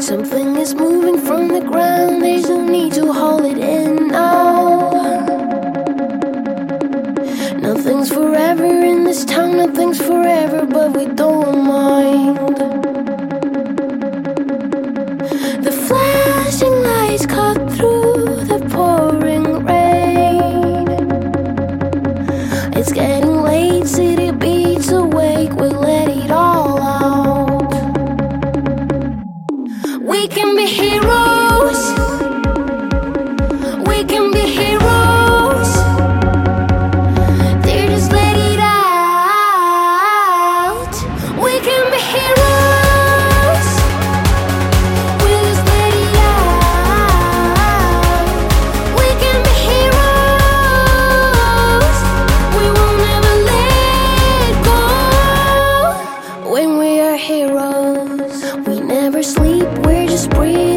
Something is moving from the ground, there's no need to hold it in now. Nothing's forever in this town, nothing's forever, but we don't mind. The flashing lights cut through the pouring rain. It's getting late, city beats awake, we let it all out. We can be heroes. We can be heroes. They just let it out. We can be heroes. We just let it out. We can be heroes. We will never let go. When we are heroes, we never sleep, we're just breathing.